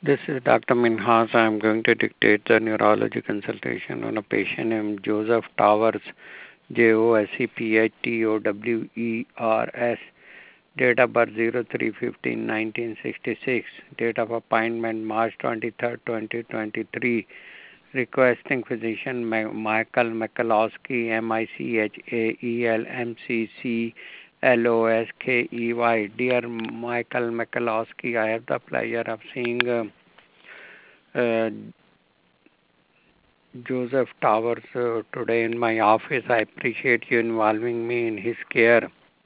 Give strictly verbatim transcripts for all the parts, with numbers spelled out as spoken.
This is Doctor Minhas. I am going to dictate the neurology consultation on a patient named Joseph Towers, J O S E P H T O W E R S, date of birth zero three fifteen nineteen sixty-six, date of appointment March twenty-third, twenty twenty-three, requesting physician Michael Michalowski, M I C H A E L M C C L O S K E Y. Dear Michael Michalowski, I have the pleasure of seeing uh, uh, Joseph Towers uh, today in my office. I appreciate you involving me in his care.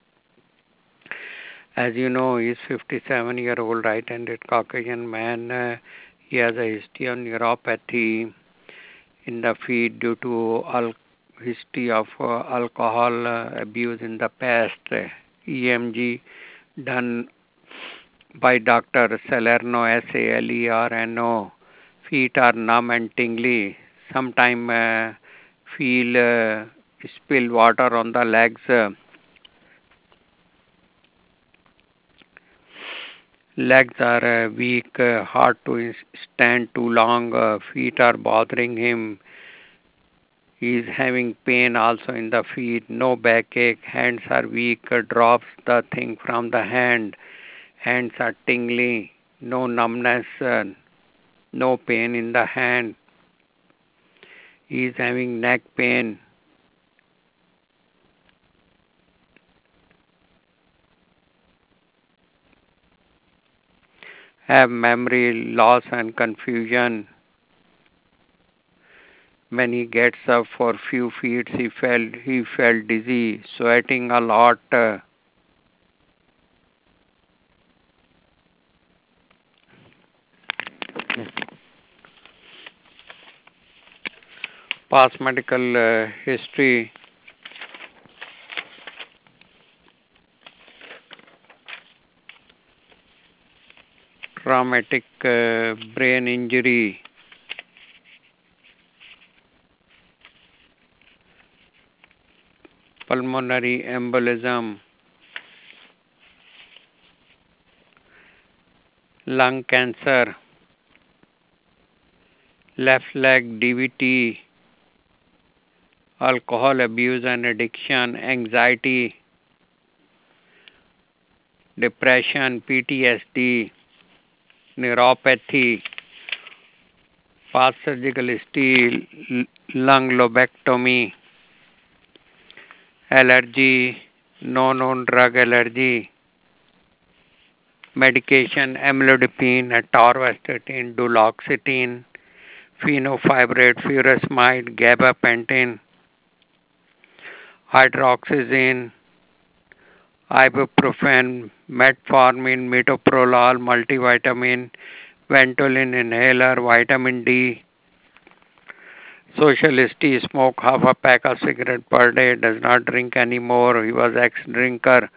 As you know, he's fifty-seven year old right-handed Caucasian man. Uh, he has a history of neuropathy in the feet due to al- history of uh, alcohol uh, abuse in the past. Uh, E M G done by Doctor Salerno, S A L E R N O. Feet are numb and tingly. Sometime uh, feel uh, spill water on the legs. Uh, legs are uh, weak, uh, hard to stand too long. Uh, feet are bothering him. He is having pain also in the feet. No backache. Hands are weak. Uh, drops the thing from the hand. Hands are tingly. No numbness. Uh, no pain in the hand. He is having neck pain. Have memory loss and confusion. When he gets up for few feet, he felt he felt dizzy, sweating a lot. Uh, past medical uh, history. Traumatic uh, brain injury. Pulmonary embolism. Lung cancer. Left leg D V T. Alcohol abuse and addiction. Anxiety. Depression. P T S D. Neuropathy. Past surgical history. Lung lobectomy. Allergy. No known drug allergy. Medication, amlodipine, atorvastatin, duloxetine, fenofibrate, furosemide, gabapentin, hydroxyzine, ibuprofen, metformin, metoprolol, multivitamin, Ventolin inhaler, vitamin D. Social history, smoke half a pack of cigarette per day, does not drink anymore. He was ex-drinker.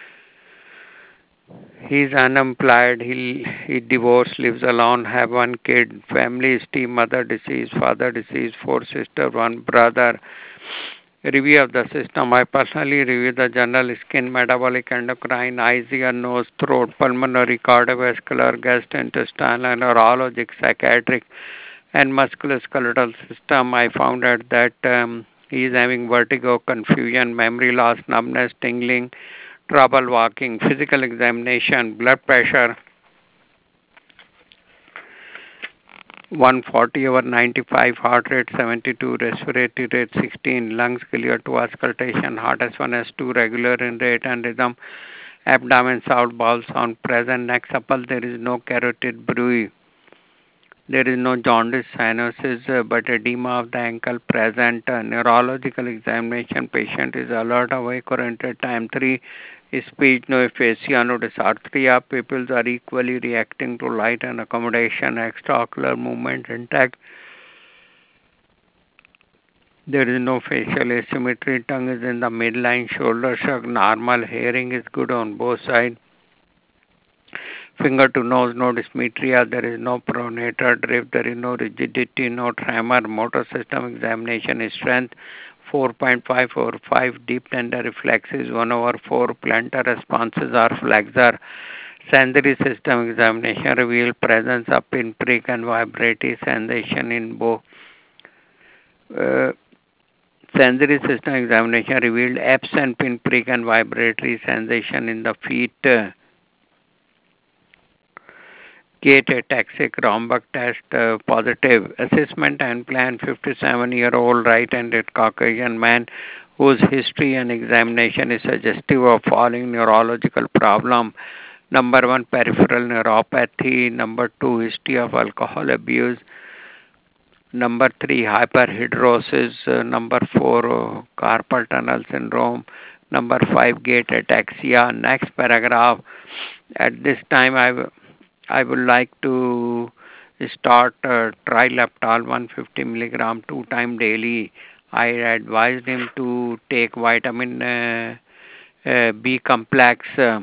He's unemployed. He he divorced, lives alone, have one kid. Family history: mother deceased, father deceased, four sisters, one brother. Review of the system: I personally review the general skin, metabolic, endocrine, eyes, ear, nose, throat, pulmonary, cardiovascular, gastrointestinal, and neurologic, psychiatric, and musculoskeletal system. I found out that um, he is having vertigo, confusion, memory loss, numbness, tingling, trouble walking, physical examination, blood pressure one forty over ninety-five, heart rate seventy-two, respiratory rate sixteen, lungs clear to auscultation, heart S one, S two regular in rate and rhythm, abdomen sound, bowel sound present, neck supple, there is no carotid bruit. There is no jaundice, cyanosis, uh, but edema of the ankle present. Uh, neurological examination, patient is alert, awake, oriented. Time three, speech, no aphasia, no dysarthria. Pupils are equally reacting to light and accommodation. Extraocular movement intact. There is no facial asymmetry. Tongue is in the midline. Shoulder shrug normal. Hearing is good on both sides. Finger to nose, no dysmetria, there is no pronator drift, there is no rigidity, no tremor, motor system examination is strength four point five over five, deep tender reflexes one over four, plantar responses are flexor, Sensory system examination revealed presence of pinprick and vibratory sensation in both. Uh, sensory system examination revealed absent pinprick and vibratory sensation in the feet. Uh, Gait ataxic rhombic test uh, positive. Assessment and plan fifty-seven-year-old right-handed Caucasian man whose history and examination is suggestive of following neurological problem. Number one, peripheral neuropathy. Number two, history of alcohol abuse. Number three, hyperhidrosis. Uh, number four, uh, carpal tunnel syndrome. Number five, gait ataxia. Next paragraph. At this time, I, w- I would like to start uh, trileptal one hundred fifty milligram two time daily. I advised him to take vitamin uh, uh, B complex. Uh,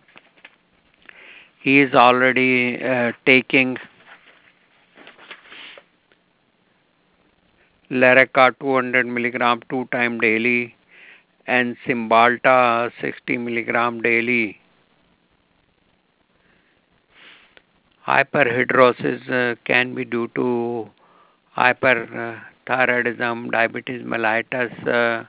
he is already uh, taking Lyrica two hundred milligram two time daily and Cymbalta sixty milligram daily. Hyperhidrosis uh, can be due to hyperthyroidism, diabetes mellitus, uh,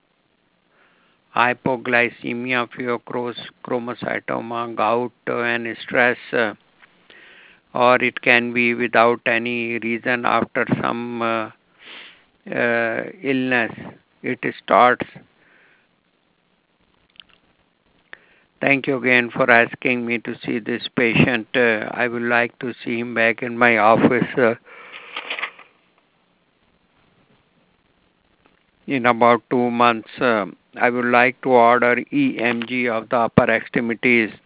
hypoglycemia, pheochromocytoma, gout, uh, and stress, uh, or it can be without any reason after some uh, uh, illness. It starts. Thank you again for asking me to see this patient. Uh, I would like to see him back in my office uh, in about two months. Uh, I would like to order E M G of the upper extremities.